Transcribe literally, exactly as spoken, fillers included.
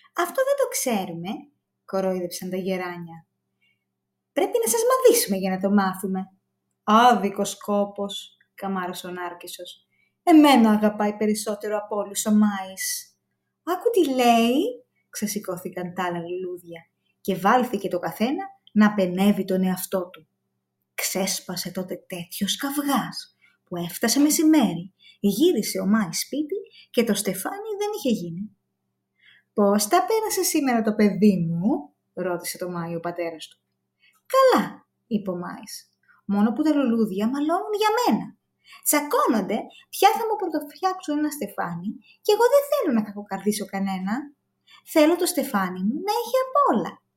Αυτό δεν το ξέρουμε, κορόιδεψαν τα γεράνια. Πρέπει να σας μαδίσουμε για να το μάθουμε. Άδικος κόπος, καμάρωσε ο Νάρκισσος. Εμένα αγαπάει περισσότερο από όλους ο Μάης. Άκου τι λέει, ξεσηκώθηκαν τα άλλα λουλούδια και βάλθηκε το καθένα να πενεύει τον εαυτό του. Ξέσπασε τότε τέτοιος καυγάς που έφτασε μεσημέρι, γύρισε ο Μάης σπίτι και το στεφάνι δεν είχε γίνει. «Πώς τα πέρασε σήμερα το παιδί μου?» ρώτησε το Μάη ο πατέρας του. «Καλά», είπε ο Μάης, «μόνο που τα λουλούδια μαλώνουν για μένα. Τσακώνονται ποια θα μου πρωτοφτιάξουν ένα στεφάνι και εγώ δεν θέλω να κακοκαρδίσω κανένα. Θέλω το στεφάνι μου να έχει απ' όλα.